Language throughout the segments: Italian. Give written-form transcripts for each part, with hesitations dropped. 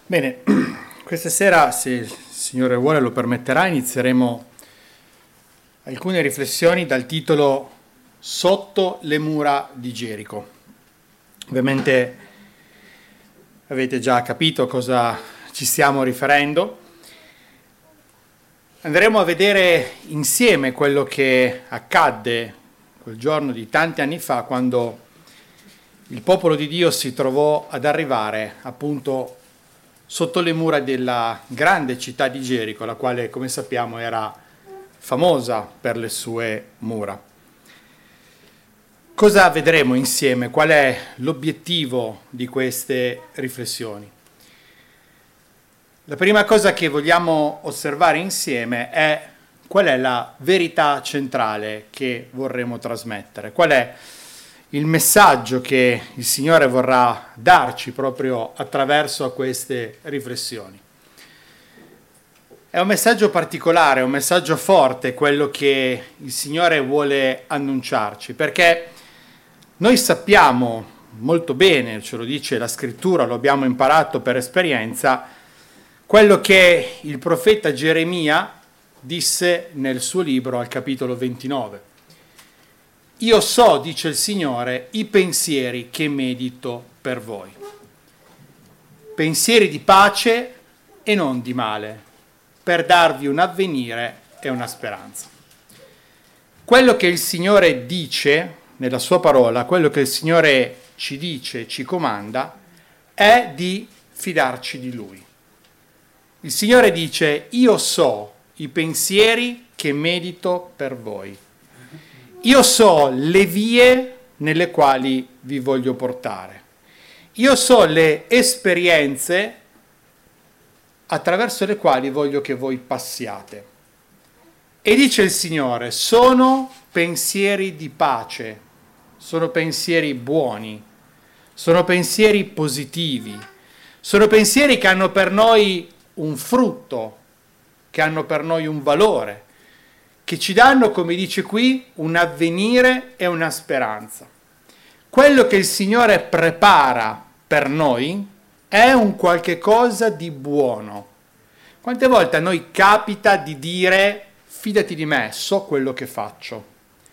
Bene, questa sera, se il Signore vuole lo permetterà, inizieremo alcune riflessioni dal titolo Sotto le mura di Gerico. Ovviamente avete già capito a cosa ci stiamo riferendo. Andremo a vedere insieme quello che accadde quel giorno di tanti anni fa, quando il popolo di Dio si trovò ad arrivare appunto sotto le mura della grande città di Gerico, la quale, come sappiamo, era famosa per le sue mura. Cosa vedremo insieme? Qual è l'obiettivo di queste riflessioni? La prima cosa che vogliamo osservare insieme è qual è la verità centrale che vorremmo trasmettere, qual è il messaggio che il Signore vorrà darci proprio attraverso queste riflessioni. È un messaggio particolare, un messaggio forte, quello che il Signore vuole annunciarci, perché noi sappiamo molto bene, ce lo dice la Scrittura, lo abbiamo imparato per esperienza, quello che il profeta Geremia disse nel suo libro al capitolo 29. Io so, dice il Signore, i pensieri che medito per voi. Pensieri di pace e non di male, per darvi un avvenire e una speranza. Quello che il Signore dice nella sua parola, quello che il Signore ci dice, ci comanda, è di fidarci di Lui. Il Signore dice, io so i pensieri che medito per voi. Io so le vie nelle quali vi voglio portare. Io so le esperienze attraverso le quali voglio che voi passiate. E dice il Signore, sono pensieri di pace, sono pensieri buoni, sono pensieri positivi, sono pensieri che hanno per noi un frutto, che hanno per noi un valore, che ci danno, come dice qui, un avvenire e una speranza. Quello che il Signore prepara per noi è un qualche cosa di buono. Quante volte a noi capita di dire, fidati di me, so quello che faccio.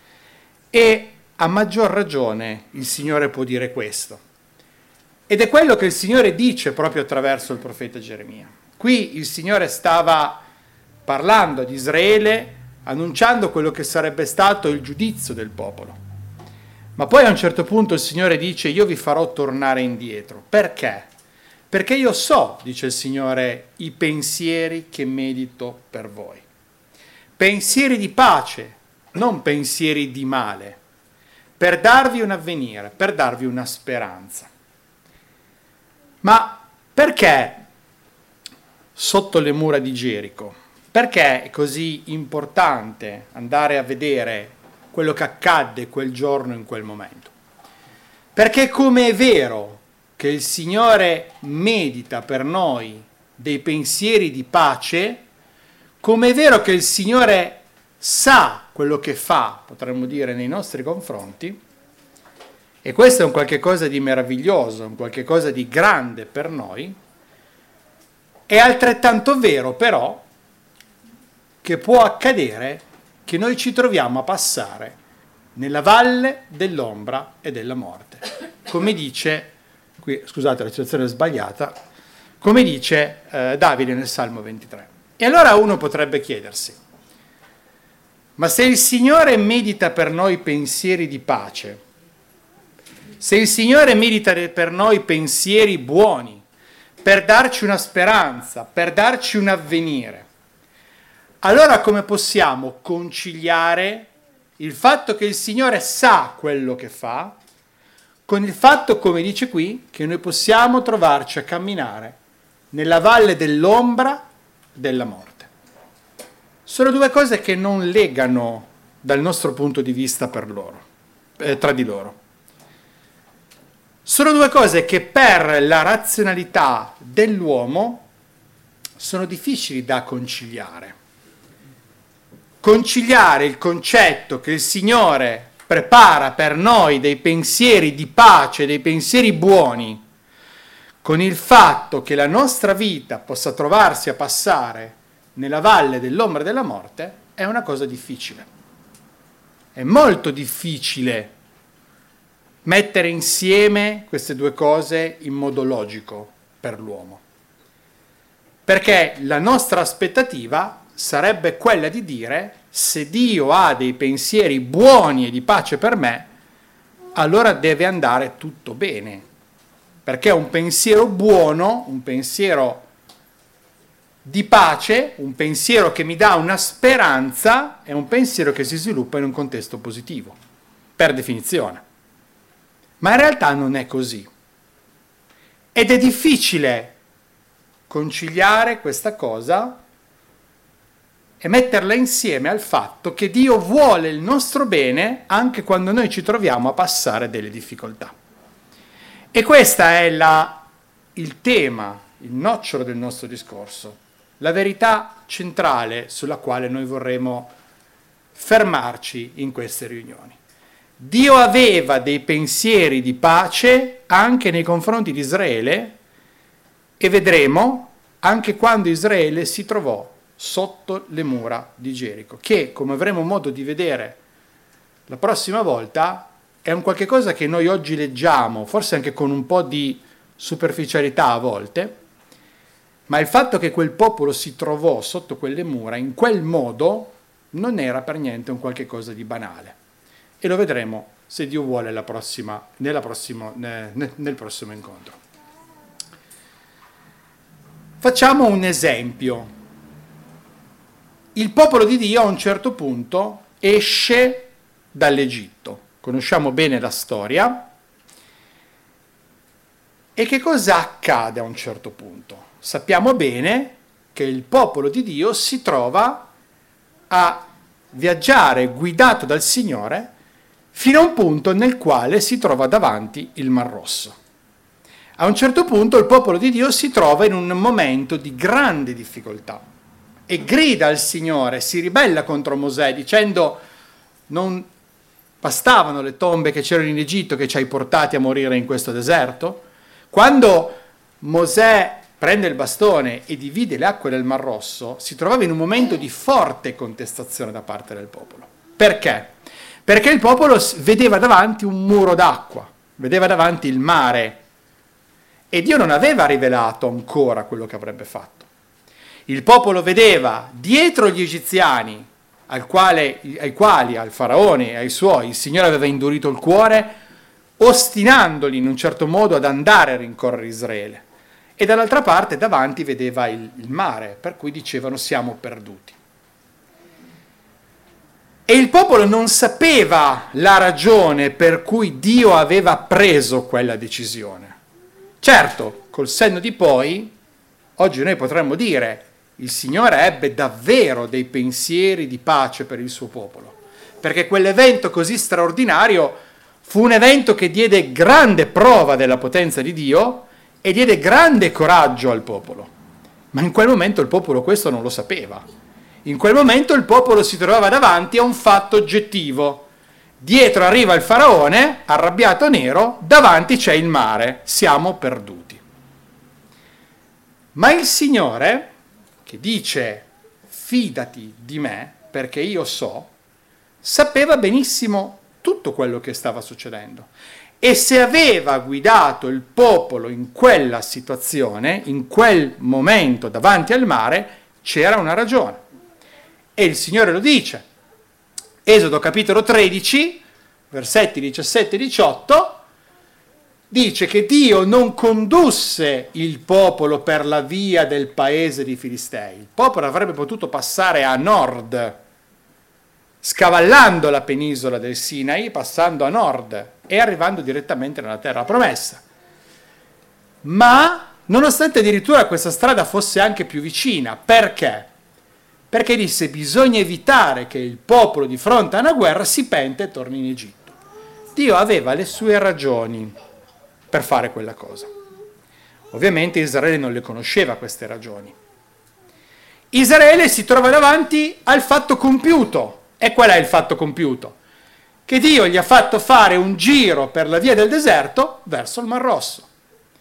E a maggior ragione il Signore può dire questo. Ed è quello che il Signore dice proprio attraverso il profeta Geremia. Qui il Signore stava parlando ad Israele, annunciando quello che sarebbe stato il giudizio del popolo. Ma poi a un certo punto il Signore dice, io vi farò tornare indietro. Perché? Perché io so, dice il Signore, i pensieri che medito per voi. Pensieri di pace, non pensieri di male, per darvi un avvenire, per darvi una speranza. Ma perché sotto le mura di Gerico? Perché è così importante andare a vedere quello che accadde quel giorno in quel momento? Perché come è vero che il Signore medita per noi dei pensieri di pace, come è vero che il Signore sa quello che fa, potremmo dire, nei nostri confronti, e questo è un qualche cosa di meraviglioso, un qualche cosa di grande per noi, è altrettanto vero però che può accadere che noi ci troviamo a passare nella valle dell'ombra e della morte. Come dice, qui scusate la citazione è sbagliata, come dice Davide nel Salmo 23. E allora uno potrebbe chiedersi, ma se il Signore medita per noi pensieri di pace, se il Signore medita per noi pensieri buoni, per darci una speranza, per darci un avvenire, allora come possiamo conciliare il fatto che il Signore sa quello che fa con il fatto, come dice qui, che noi possiamo trovarci a camminare nella valle dell'ombra della morte? Sono due cose che non legano dal nostro punto di vista tra di loro. Sono due cose che per la razionalità dell'uomo sono difficili da conciliare. Conciliare il concetto che il Signore prepara per noi dei pensieri di pace, dei pensieri buoni, con il fatto che la nostra vita possa trovarsi a passare nella valle dell'ombra della morte è una cosa difficile. È molto difficile mettere insieme queste due cose in modo logico per l'uomo. Perché la nostra aspettativa sarebbe quella di dire: se Dio ha dei pensieri buoni e di pace per me, allora deve andare tutto bene. Perché un pensiero buono, un pensiero di pace, un pensiero che mi dà una speranza, è un pensiero che si sviluppa in un contesto positivo, per definizione. Ma in realtà non è così. Ed è difficile conciliare questa cosa e metterla insieme al fatto che Dio vuole il nostro bene anche quando noi ci troviamo a passare delle difficoltà. E questo è il tema, il nocciolo del nostro discorso, la verità centrale sulla quale noi vorremmo fermarci in queste riunioni. Dio aveva dei pensieri di pace anche nei confronti di Israele, e vedremo anche quando Israele si trovò sotto le mura di Gerico, che, come avremo modo di vedere la prossima volta, è un qualche cosa che noi oggi leggiamo, forse anche con un po' di superficialità a volte, ma il fatto che quel popolo si trovò sotto quelle mura in quel modo non era per niente un qualche cosa di banale. E lo vedremo, se Dio vuole, nel prossimo incontro. Facciamo un esempio. Il popolo di Dio a un certo punto esce dall'Egitto. Conosciamo bene la storia. E che cosa accade a un certo punto? Sappiamo bene che il popolo di Dio si trova a viaggiare guidato dal Signore fino a un punto nel quale si trova davanti il Mar Rosso. A un certo punto il popolo di Dio si trova in un momento di grande difficoltà e grida al Signore, si ribella contro Mosè dicendo: non bastavano le tombe che c'erano in Egitto che ci hai portati a morire in questo deserto? Quando Mosè prende il bastone e divide le acque del Mar Rosso, si trovava in un momento di forte contestazione da parte del popolo. Perché? Perché il popolo vedeva davanti un muro d'acqua, vedeva davanti il mare, e Dio non aveva rivelato ancora quello che avrebbe fatto. Il popolo vedeva dietro gli egiziani, ai quali, al faraone e ai suoi, il Signore aveva indurito il cuore, ostinandoli in un certo modo ad andare a rincorrere Israele. E dall'altra parte davanti vedeva il mare, per cui dicevano: siamo perduti. E il popolo non sapeva la ragione per cui Dio aveva preso quella decisione. Certo, col senno di poi, oggi noi potremmo dire: il Signore ebbe davvero dei pensieri di pace per il suo popolo, perché quell'evento così straordinario fu un evento che diede grande prova della potenza di Dio e diede grande coraggio al popolo. Ma in quel momento il popolo questo non lo sapeva. In quel momento il popolo si trovava davanti a un fatto oggettivo. Dietro arriva il faraone, arrabbiato nero, davanti c'è il mare, siamo perduti. Ma il Signore, che dice: fidati di me, perché io so, sapeva benissimo tutto quello che stava succedendo. E se aveva guidato il popolo in quella situazione, in quel momento davanti al mare, c'era una ragione. E il Signore lo dice. Esodo capitolo 13, versetti 17 e 18, dice che Dio non condusse il popolo per la via del paese di Filistei. Il popolo avrebbe potuto passare a nord, scavallando la penisola del Sinai, passando a nord e arrivando direttamente nella terra promessa. Ma, nonostante addirittura questa strada fosse anche più vicina, perché? Perché disse: bisogna evitare che il popolo di fronte a una guerra si pente e torni in Egitto. Dio aveva le sue ragioni per fare quella cosa. Ovviamente Israele non le conosceva queste ragioni. Israele si trova davanti al fatto compiuto. E qual è il fatto compiuto? Che Dio gli ha fatto fare un giro per la via del deserto verso il Mar Rosso.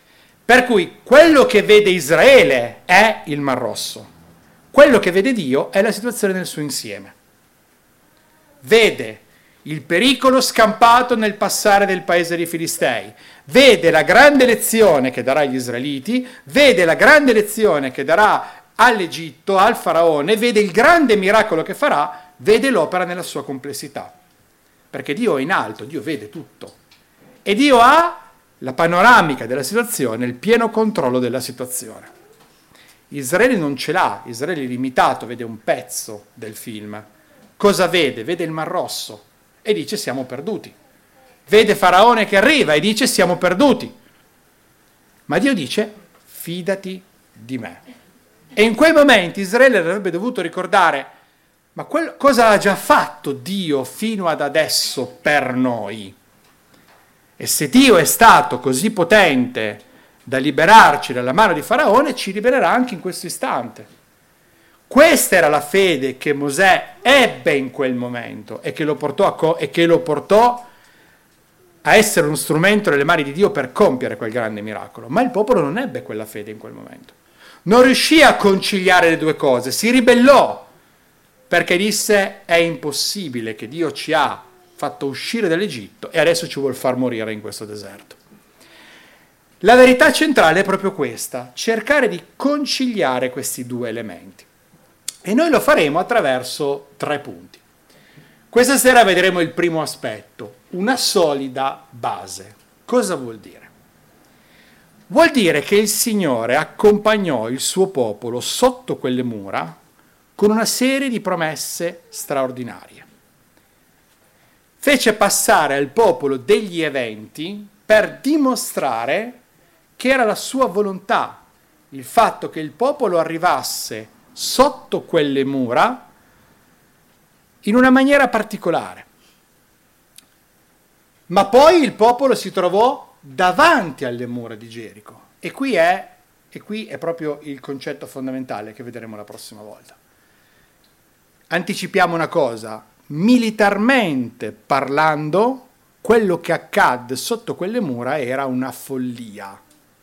Per cui quello che vede Israele è il Mar Rosso, quello che vede Dio è la situazione nel suo insieme. Vede il pericolo scampato nel passare del paese dei Filistei, vede la grande lezione che darà agli israeliti, vede la grande lezione che darà all'Egitto, al faraone, vede il grande miracolo che farà, vede l'opera nella sua complessità. Perché Dio è in alto, Dio vede tutto. E Dio ha la panoramica della situazione, il pieno controllo della situazione. Israele non ce l'ha, Israele è limitato, vede un pezzo del film. Cosa vede? Vede il Mar Rosso e dice siamo perduti. Vede Faraone che arriva e dice siamo perduti. Ma Dio dice fidati di me. E in quei momenti Israele avrebbe dovuto ricordare ma cosa ha già fatto Dio fino ad adesso per noi? E se Dio è stato così potente da liberarci dalla mano di Faraone, ci libererà anche in questo istante. Questa era la fede che Mosè ebbe in quel momento e che lo portò a essere uno strumento nelle mani di Dio per compiere quel grande miracolo. Ma il popolo non ebbe quella fede in quel momento. Non riuscì a conciliare le due cose, si ribellò perché disse è impossibile che Dio ci ha fatto uscire dall'Egitto e adesso ci vuol far morire in questo deserto. La verità centrale è proprio questa, cercare di conciliare questi due elementi. E noi lo faremo attraverso 3 punti. Questa sera vedremo il primo aspetto, una solida base. Cosa vuol dire? Vuol dire che il Signore accompagnò il suo popolo sotto quelle mura con una serie di promesse straordinarie. Fece passare al popolo degli eventi per dimostrare che era la sua volontà, il fatto che il popolo arrivasse sotto quelle mura in una maniera particolare. Ma poi il popolo si trovò davanti alle mura di Gerico e qui è proprio il concetto fondamentale che vedremo la prossima volta. Anticipiamo una cosa, militarmente parlando, quello che accadde sotto quelle mura era una follia.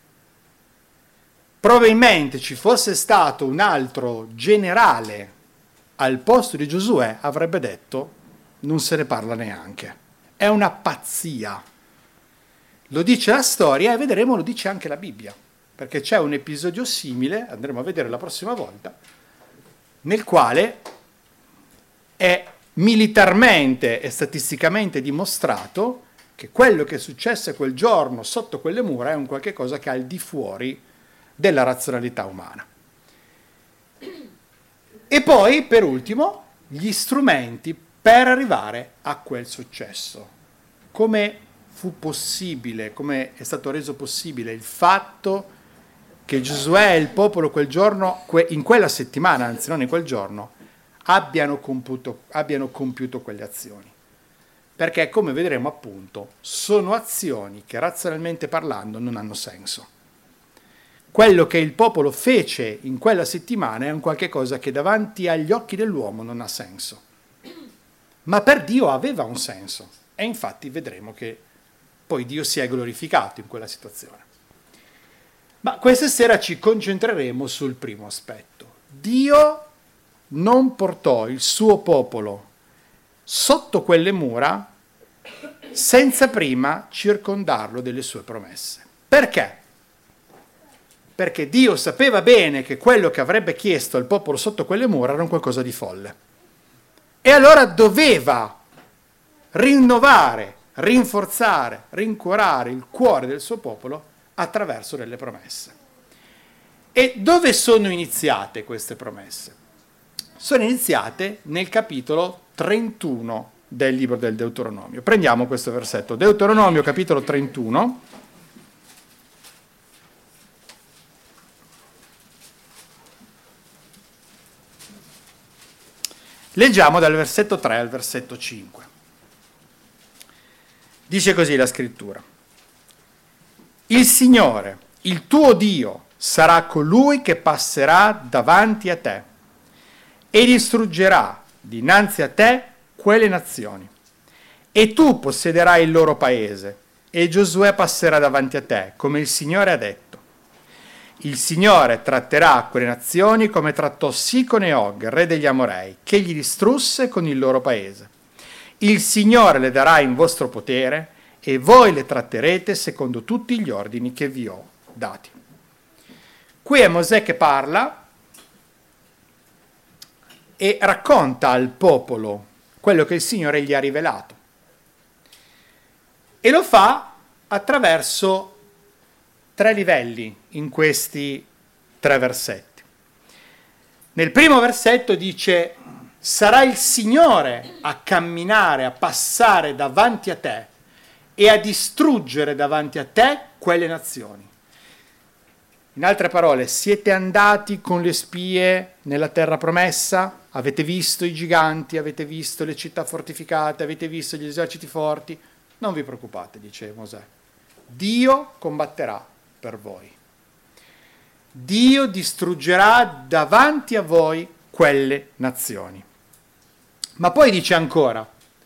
Probabilmente ci fosse stato un altro generale al posto di Giosuè, avrebbe detto non se ne parla neanche. È una pazzia. Lo dice la storia e vedremo lo dice anche la Bibbia, perché c'è un episodio simile, andremo a vedere la prossima volta, nel quale è militarmente e statisticamente dimostrato che quello che successe quel giorno sotto quelle mura è un qualche cosa che è al di fuori della razionalità umana. E poi, per ultimo, gli strumenti per arrivare a quel successo. Come fu possibile, come è stato reso possibile il fatto che Giosuè e il popolo quel giorno, in quella settimana, anzi non in quel giorno, abbiano compiuto quelle azioni. Perché, come vedremo appunto, sono azioni che razionalmente parlando non hanno senso. Quello che il popolo fece in quella settimana è un qualche cosa che davanti agli occhi dell'uomo non ha senso. Ma per Dio aveva un senso. E infatti vedremo che poi Dio si è glorificato in quella situazione. Ma questa sera ci concentreremo sul primo aspetto. Dio non portò il suo popolo sotto quelle mura senza prima circondarlo delle sue promesse. Perché? Perché Dio sapeva bene che quello che avrebbe chiesto al popolo sotto quelle mura era un qualcosa di folle. E allora doveva rinnovare, rinforzare, rincuorare il cuore del suo popolo attraverso delle promesse. E dove sono iniziate queste promesse? Sono iniziate nel capitolo 31 del libro del Deuteronomio. Prendiamo questo versetto. Deuteronomio capitolo 31. Leggiamo dal versetto 3 al versetto 5. Dice così la scrittura. Il Signore, il tuo Dio, sarà colui che passerà davanti a te e distruggerà dinanzi a te quelle nazioni. E tu possederai il loro paese, e Giosuè passerà davanti a te, come il Signore ha detto. Il Signore tratterà quelle nazioni come trattò Sicon e Og, re degli Amorei, che gli distrusse con il loro paese. Il Signore le darà in vostro potere e voi le tratterete secondo tutti gli ordini che vi ho dati. Qui è Mosè che parla e racconta al popolo quello che il Signore gli ha rivelato. E lo fa attraverso 3 livelli in questi 3 versetti. Nel primo versetto dice: sarà il Signore a camminare, a passare davanti a te e a distruggere davanti a te quelle nazioni. In altre parole, siete andati con le spie nella terra promessa, avete visto i giganti, avete visto le città fortificate, avete visto gli eserciti forti. Non vi preoccupate, dice Mosè. Dio combatterà per voi. Dio distruggerà davanti a voi quelle nazioni. Ma poi dice ancora: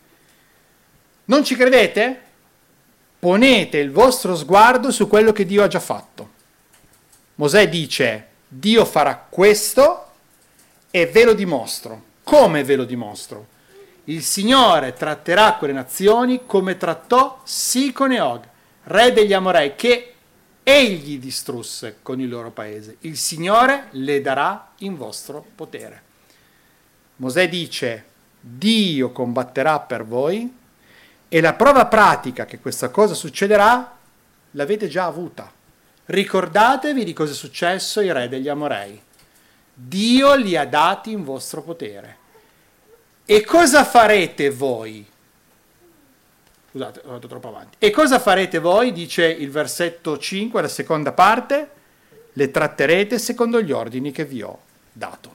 non ci credete? Ponete il vostro sguardo su quello che Dio ha già fatto. Mosè dice: Dio farà questo e ve lo dimostro. Come ve lo dimostro? Il Signore tratterà quelle nazioni come trattò Sicon e Og, re degli Amorei, che egli distrusse con il loro paese. Il Signore le darà in vostro potere. Mosè dice: Dio combatterà per voi, e la prova pratica che questa cosa succederà l'avete già avuta. Ricordatevi di cosa è successo ai re degli Amorei. Dio li ha dati in vostro potere. E cosa farete voi? Scusate, ho andato troppo avanti. E cosa farete voi? Dice il versetto 5, la seconda parte: le tratterete secondo gli ordini che vi ho dato.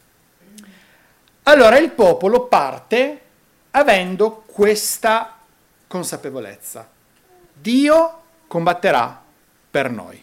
Allora il popolo parte avendo questa consapevolezza: Dio combatterà per noi.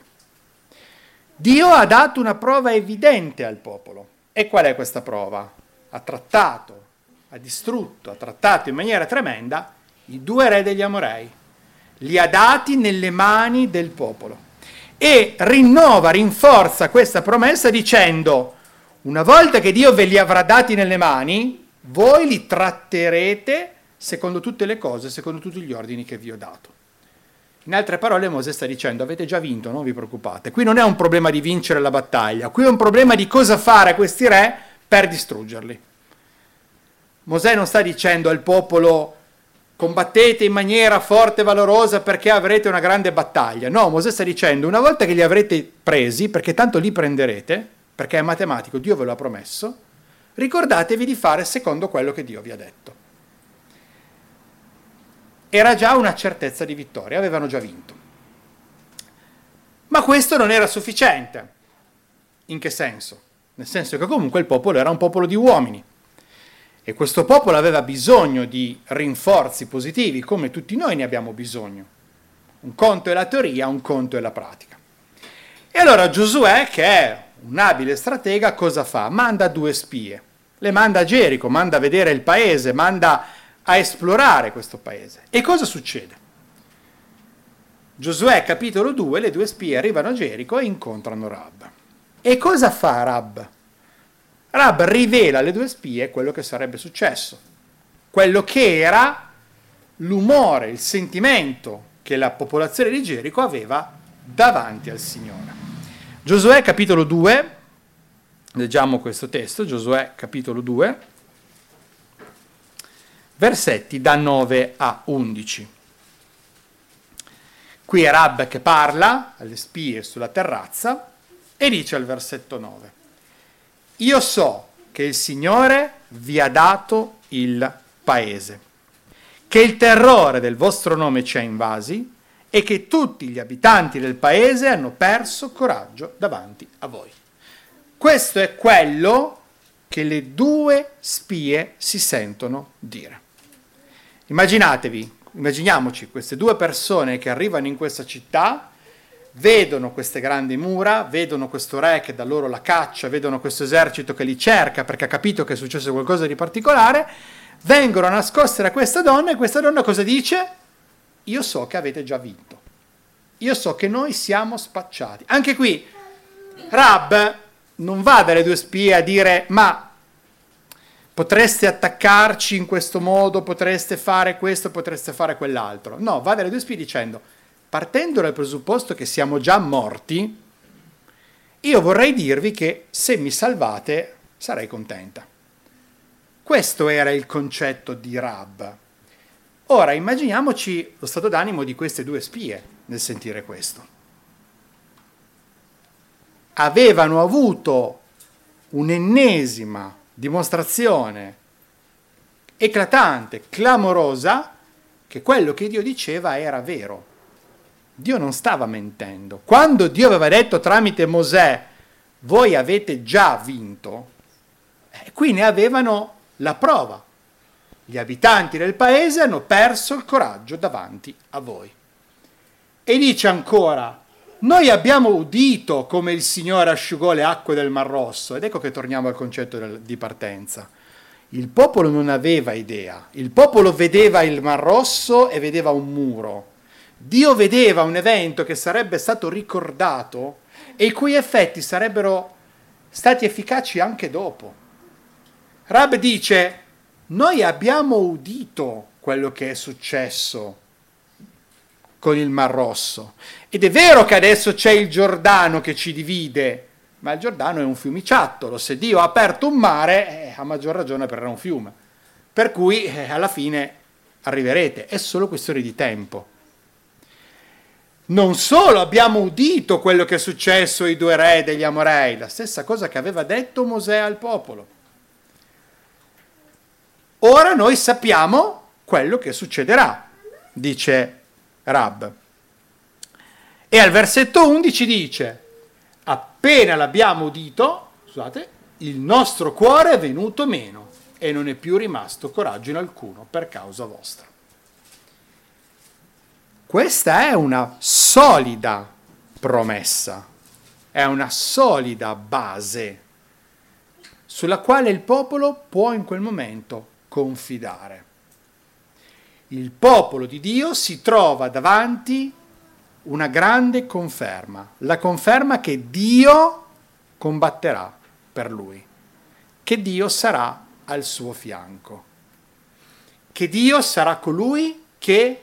Dio ha dato una prova evidente al popolo. E qual è questa prova? Ha trattato, ha distrutto, ha trattato in maniera tremenda i 2 re degli Amorei. Li ha dati nelle mani del popolo. E rinforza questa promessa dicendo: una volta che Dio ve li avrà dati nelle mani, voi li tratterete secondo tutte le cose, secondo tutti gli ordini che vi ho dato. In altre parole, Mosè sta dicendo: avete già vinto, non vi preoccupate. Qui non è un problema di vincere la battaglia, qui è un problema di cosa fare a questi re per distruggerli. Mosè non sta dicendo al popolo: combattete in maniera forte e valorosa perché avrete una grande battaglia. No, Mosè sta dicendo: una volta che li avrete presi, perché tanto li prenderete, perché è matematico, Dio ve lo ha promesso, ricordatevi di fare secondo quello che Dio vi ha detto. Era già una certezza di vittoria, avevano già vinto. Ma questo non era sufficiente. In che senso? Nel senso che comunque il popolo era un popolo di uomini e questo popolo aveva bisogno di rinforzi positivi, come tutti noi ne abbiamo bisogno. Un conto è la teoria, un conto è la pratica. E allora Giosuè, che è un abile stratega, cosa fa? Manda 2 spie. Le manda a Gerico, manda a vedere il paese, manda a esplorare questo paese. E cosa succede? Giosuè capitolo 2, le 2 spie arrivano a Gerico e incontrano Rab. E cosa fa Rab? Rab rivela alle 2 spie quello che sarebbe successo, quello che era l'umore, il sentimento che la popolazione di Gerico aveva davanti al Signore. Giosuè capitolo 2, leggiamo questo testo, Giosuè capitolo 2, versetti da 9 a 11. Qui è Rab che parla alle spie sulla terrazza e dice al versetto 9: io so che il Signore vi ha dato il paese, che il terrore del vostro nome ci ha invasi e che tutti gli abitanti del paese hanno perso coraggio davanti a voi. Questo è quello che le 2 spie si sentono dire. Immaginiamoci queste 2 persone che arrivano in questa città, vedono queste grandi mura, vedono questo re che dà loro la caccia, vedono questo esercito che li cerca perché ha capito che è successo qualcosa di particolare, vengono nascoste da questa donna e questa donna cosa dice? Io so che avete già vinto, io so che noi siamo spacciati. Anche qui Rab non va dalle due spie a dire ma potreste attaccarci in questo modo, potreste fare questo, potreste fare quell'altro. No, va dalle due spie dicendo, partendo dal presupposto che siamo già morti, io vorrei dirvi che se mi salvate sarei contenta. Questo era il concetto di Rab. Ora immaginiamoci lo stato d'animo di queste due spie nel sentire questo. Avevano avuto un'ennesima dimostrazione eclatante, clamorosa, che quello che Dio diceva era vero. Dio non stava mentendo. Quando Dio aveva detto tramite Mosè, voi avete già vinto, qui ne avevano la prova. Gli abitanti del paese hanno perso il coraggio davanti a voi. E dice ancora, noi abbiamo udito come il Signore asciugò le acque del Mar Rosso. Ed ecco che torniamo al concetto di partenza. Il popolo non aveva idea. Il popolo vedeva il Mar Rosso e vedeva un muro. Dio vedeva un evento che sarebbe stato ricordato e i cui effetti sarebbero stati efficaci anche dopo. Rab dice, noi abbiamo udito quello che è successo con il Mar Rosso. Ed è vero che adesso c'è il Giordano che ci divide, ma il Giordano è un fiumiciattolo. Se Dio ha aperto un mare, a maggior ragione aprirà un fiume. Per cui alla fine arriverete, è solo questione di tempo. Non solo abbiamo udito quello che è successo ai due re degli Amorei, la stessa cosa che aveva detto Mosè al popolo. Ora noi sappiamo quello che succederà, dice Rab. E al versetto 11 dice, appena l'abbiamo udito, scusate, il nostro cuore è venuto meno e non è più rimasto coraggio in alcuno per causa vostra. Questa è una solida promessa, è una solida base sulla quale il popolo può in quel momento confidare. Il popolo di Dio si trova davanti una grande conferma, la conferma che Dio combatterà per lui, che Dio sarà al suo fianco, che Dio sarà colui che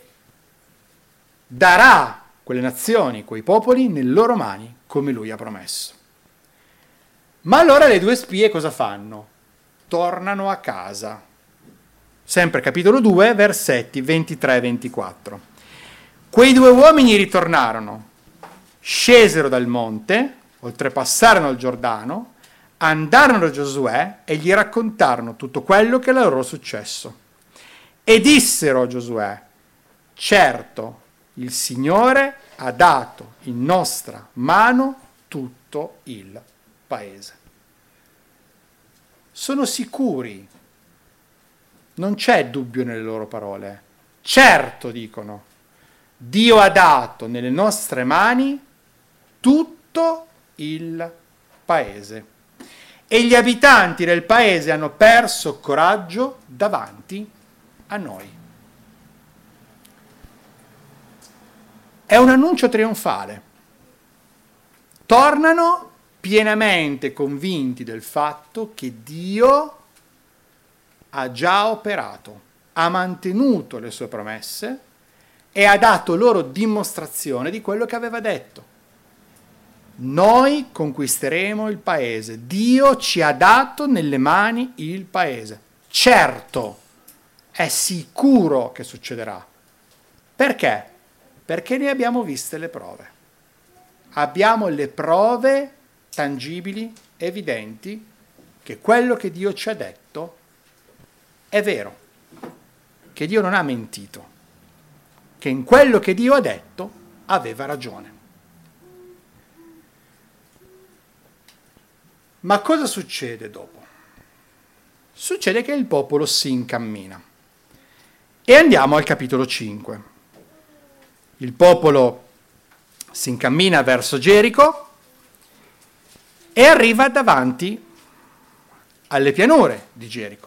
darà quelle nazioni, quei popoli nelle loro mani, come lui ha promesso. Ma allora le due spie cosa fanno? Tornano a casa. Sempre capitolo 2, versetti 23 e 24. Quei due uomini ritornarono, scesero dal monte, oltrepassarono il Giordano, andarono da Giosuè e gli raccontarono tutto quello che era loro successo. E dissero a Giosuè, certo, il Signore ha dato in nostra mano tutto il paese. Sono sicuri, non c'è dubbio nelle loro parole. Certo, dicono, Dio ha dato nelle nostre mani tutto il paese. E gli abitanti del paese hanno perso coraggio davanti a noi. È un annuncio trionfale. Tornano pienamente convinti del fatto che Dio ha già operato, ha mantenuto le sue promesse e ha dato loro dimostrazione di quello che aveva detto. Noi conquisteremo il paese. Dio ci ha dato nelle mani il paese. Certo, è sicuro che succederà. Perché? Perché ne abbiamo viste le prove. Abbiamo le prove tangibili, evidenti, che quello che Dio ci ha detto è vero, che Dio non ha mentito, che in quello che Dio ha detto aveva ragione. Ma cosa succede dopo? Succede che il popolo si incammina. E andiamo al capitolo 5. Il popolo si incammina verso Gerico e arriva davanti alle pianure di Gerico.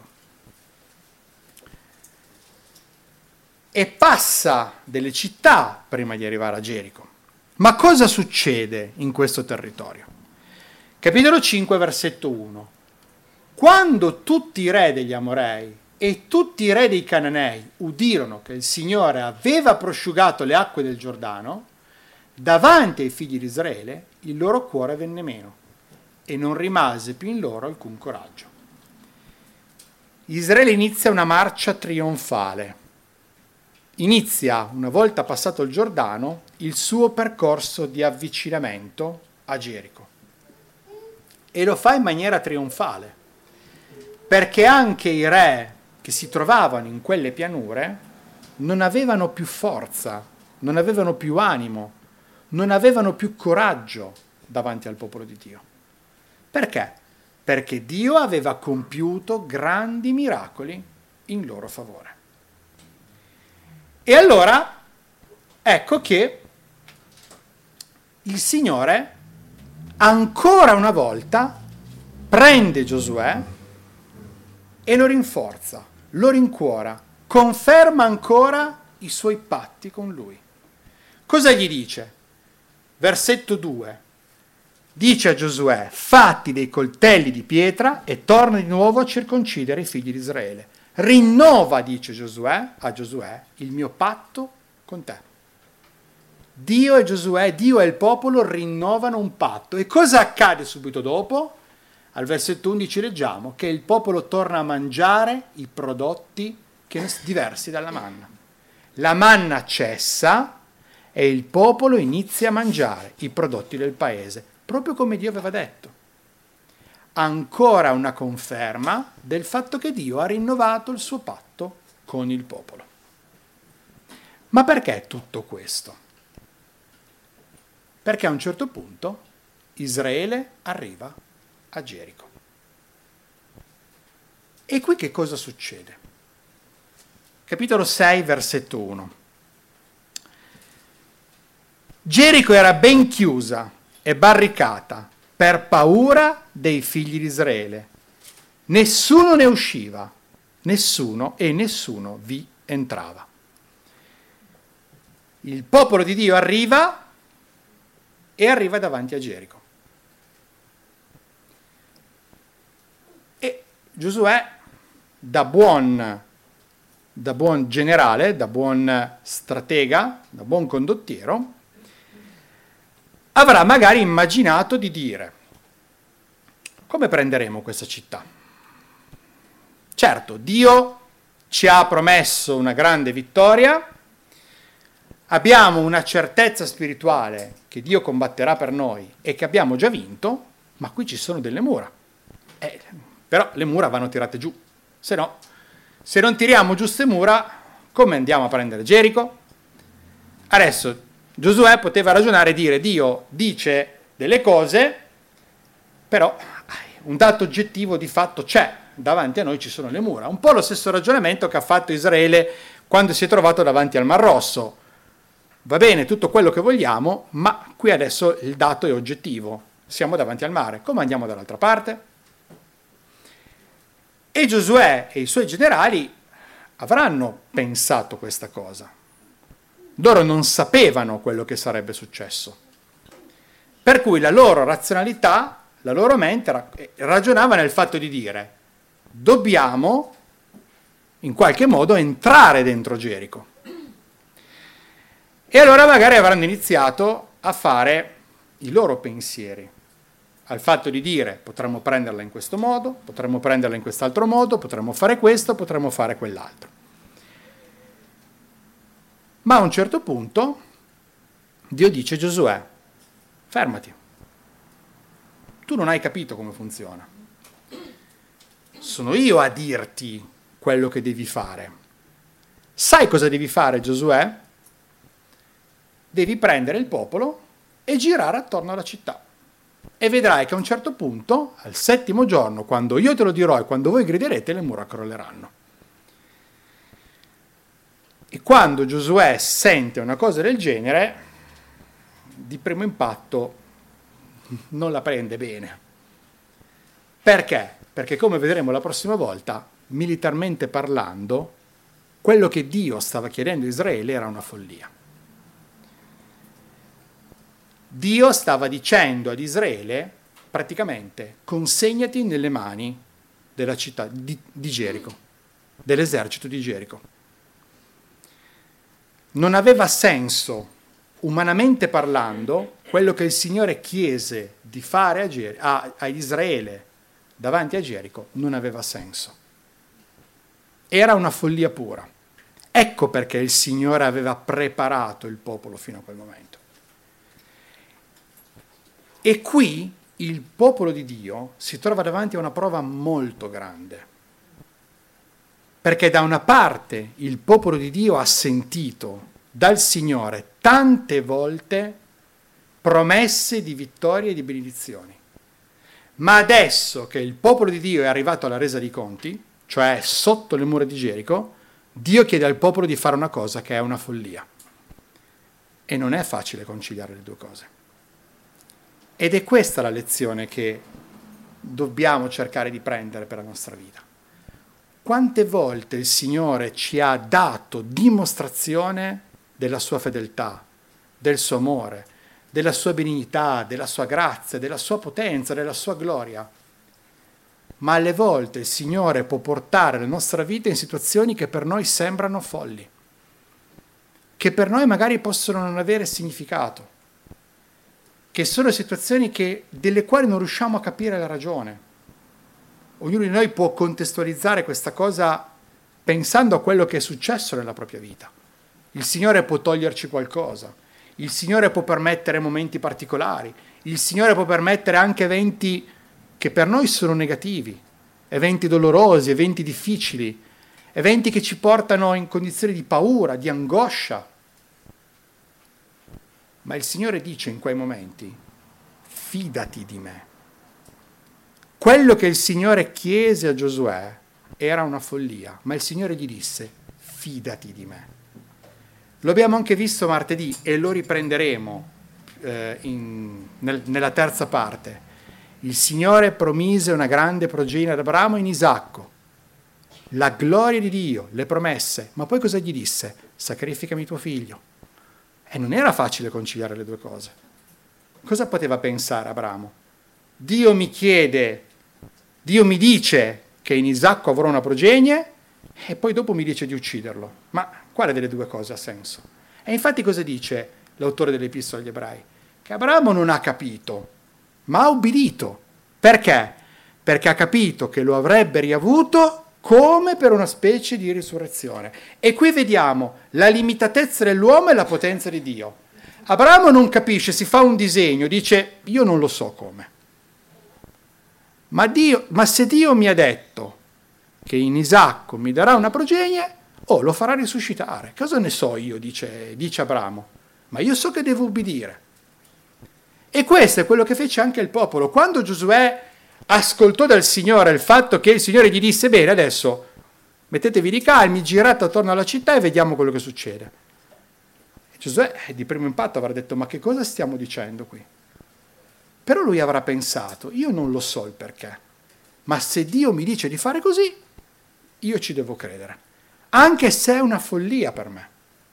E passa delle città prima di arrivare a Gerico. Ma cosa succede in questo territorio? Capitolo 5, versetto 1. Quando tutti i re degli Amorei e tutti i re dei Cananei udirono che il Signore aveva prosciugato le acque del Giordano, davanti ai figli di Israele il loro cuore venne meno e non rimase più in loro alcun coraggio. Israele inizia una marcia trionfale. Inizia, una volta passato il Giordano, il suo percorso di avvicinamento a Gerico. E lo fa in maniera trionfale, perché anche i re che si trovavano in quelle pianure non avevano più forza, non avevano più animo, non avevano più coraggio davanti al popolo di Dio. Perché? Perché Dio aveva compiuto grandi miracoli in loro favore. E allora ecco che il Signore ancora una volta prende Giosuè e lo rinforza, lo rincuora, conferma ancora i suoi patti con lui. Cosa gli dice? Versetto 2. Dice a Giosuè: fatti dei coltelli di pietra e torna di nuovo a circoncidere i figli di Israele. Rinnova, dice Giosuè, a Giosuè, il mio patto con te. Dio e Giosuè, Dio e il popolo rinnovano un patto. E cosa accade subito dopo? Al versetto 11 leggiamo che il popolo torna a mangiare i prodotti diversi dalla manna. La manna cessa e il popolo inizia a mangiare i prodotti del paese, proprio come Dio aveva detto. Ancora una conferma del fatto che Dio ha rinnovato il suo patto con il popolo. Ma perché tutto questo? Perché a un certo punto Israele arriva a Gerico. E qui che cosa succede? Capitolo 6, versetto 1. Gerico era ben chiusa e barricata per paura dei figli di Israele. Nessuno ne usciva, nessuno vi entrava. Il popolo di Dio arriva e arriva davanti a Gerico. E Giosuè, da buon generale, da buon stratega, da buon condottiero, avrà magari immaginato di dire: come prenderemo questa città? Certo, Dio ci ha promesso una grande vittoria, abbiamo una certezza spirituale che Dio combatterà per noi e che abbiamo già vinto, ma qui ci sono delle mura. Però le mura vanno tirate giù, se no, se non tiriamo giù queste mura, come andiamo a prendere Gerico? Adesso Giosuè poteva ragionare e dire: Dio dice delle cose, però un dato oggettivo di fatto c'è, davanti a noi ci sono le mura. Un po' lo stesso ragionamento che ha fatto Israele quando si è trovato davanti al Mar Rosso. Va bene tutto quello che vogliamo, ma qui adesso il dato è oggettivo. Siamo davanti al mare, come andiamo dall'altra parte? E Giosuè e i suoi generali avranno pensato questa cosa. Loro non sapevano quello che sarebbe successo. Per cui la loro razionalità, la loro mente ragionava nel fatto di dire: dobbiamo in qualche modo entrare dentro Gerico. E allora magari avranno iniziato a fare i loro pensieri al fatto di dire: potremmo prenderla in questo modo, potremmo prenderla in quest'altro modo, potremmo fare questo, potremmo fare quell'altro. Ma a un certo punto Dio dice a Giosuè: fermati, tu non hai capito come funziona. Sono io a dirti quello che devi fare. Sai cosa devi fare, Giosuè? Devi prendere il popolo e girare attorno alla città. E vedrai che a un certo punto, al 7° giorno, quando io te lo dirò e quando voi griderete, le mura crolleranno. E quando Giosuè sente una cosa del genere, di primo impatto non la prende bene. Perché? Perché, come vedremo la prossima volta, militarmente parlando, quello che Dio stava chiedendo a Israele era una follia. Dio stava dicendo ad Israele praticamente consegnati nelle mani della città di Gerico, dell'esercito di Gerico. Non aveva senso, umanamente parlando, quello che il Signore chiese di fare a Israele davanti a Gerico, non aveva senso. Era una follia pura. Ecco perché il Signore aveva preparato il popolo fino a quel momento. E qui il popolo di Dio si trova davanti a una prova molto grande. Perché da una parte il popolo di Dio ha sentito dal Signore tante volte promesse di vittorie e di benedizioni. Ma adesso che il popolo di Dio è arrivato alla resa dei conti, cioè sotto le mura di Gerico, Dio chiede al popolo di fare una cosa che è una follia. E non è facile conciliare le due cose. Ed è questa la lezione che dobbiamo cercare di prendere per la nostra vita. Quante volte il Signore ci ha dato dimostrazione della sua fedeltà, del suo amore, della sua benignità, della sua grazia, della sua potenza, della sua gloria. Ma alle volte il Signore può portare la nostra vita in situazioni che per noi sembrano folli, che per noi magari possono non avere significato, che sono situazioni delle quali non riusciamo a capire la ragione. Ognuno di noi può contestualizzare questa cosa pensando a quello che è successo nella propria vita. Il Signore può toglierci qualcosa, il Signore può permettere momenti particolari, il Signore può permettere anche eventi che per noi sono negativi, eventi dolorosi, eventi difficili, eventi che ci portano in condizioni di paura, di angoscia. Ma il Signore dice in quei momenti, fidati di me. Quello che il Signore chiese a Giosuè era una follia, ma il Signore gli disse, fidati di me. Lo abbiamo anche visto martedì e lo riprenderemo nella terza parte. Il Signore promise una grande progenie ad Abramo in Isacco, la gloria di Dio, le promesse, ma poi cosa gli disse? Sacrificami tuo figlio. E non era facile conciliare le due cose. Cosa poteva pensare Abramo? Dio mi dice che in Isacco avrò una progenie e poi dopo mi dice di ucciderlo. Ma quale delle due cose ha senso? E infatti cosa dice l'autore dell'Epistola agli Ebrei? Che Abramo non ha capito, ma ha ubbidito. Perché? Perché ha capito che lo avrebbe riavuto come per una specie di risurrezione. E qui vediamo la limitatezza dell'uomo e la potenza di Dio. Abramo non capisce, si fa un disegno, dice io non lo so come. Ma se Dio mi ha detto che in Isacco mi darà una progenie, lo farà risuscitare. Cosa ne so io, dice Abramo. Ma io so che devo ubbidire. E questo è quello che fece anche il popolo. Quando Giosuè ascoltò dal Signore il fatto che il Signore gli disse, bene, adesso mettetevi di calmi, girate attorno alla città e vediamo quello che succede. E Giosuè di primo impatto avrà detto, ma che cosa stiamo dicendo qui? Però lui avrà pensato, io non lo so il perché, ma se Dio mi dice di fare così, io ci devo credere, anche se è una follia per me.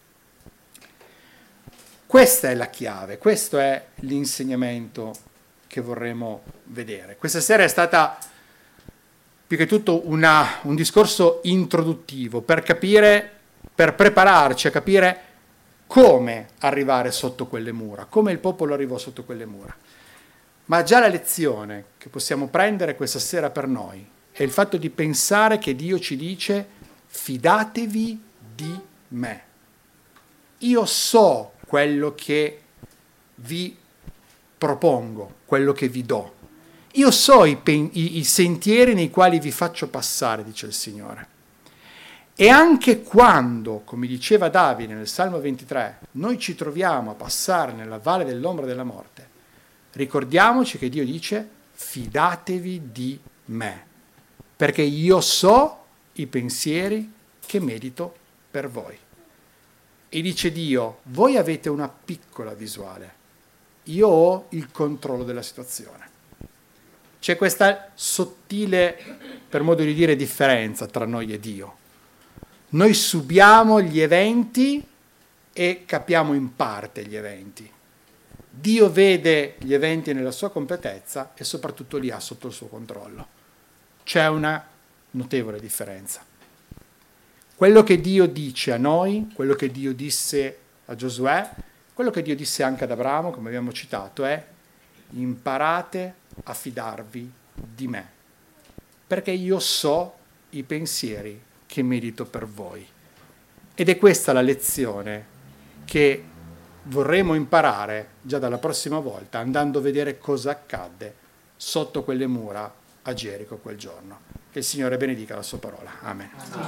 Questa è la chiave, questo è l'insegnamento che vorremmo vedere. Questa sera è stata più che tutto un discorso introduttivo per prepararci a capire come arrivare sotto quelle mura, come il popolo arrivò sotto quelle mura. Ma già la lezione che possiamo prendere questa sera per noi è il fatto di pensare che Dio ci dice fidatevi di me. Io so quello che vi propongo, quello che vi do. Io so i sentieri nei quali vi faccio passare, dice il Signore. E anche quando, come diceva Davide nel Salmo 23, noi ci troviamo a passare nella valle dell'ombra della morte, ricordiamoci che Dio dice fidatevi di me, perché io so i pensieri che medito per voi. E dice Dio, voi avete una piccola visuale, io ho il controllo della situazione. C'è questa sottile, per modo di dire, differenza tra noi e Dio. Noi subiamo gli eventi e capiamo in parte gli eventi. Dio vede gli eventi nella sua completezza e soprattutto li ha sotto il suo controllo. C'è una notevole differenza. Quello che Dio dice a noi, quello che Dio disse a Giosuè, quello che Dio disse anche ad Abramo, come abbiamo citato, è: imparate a fidarvi di me, perché io so i pensieri che medito per voi. Ed è questa la lezione che vorremmo imparare già dalla prossima volta, andando a vedere cosa accadde sotto quelle mura a Gerico quel giorno. Che il Signore benedica la sua parola. Amen.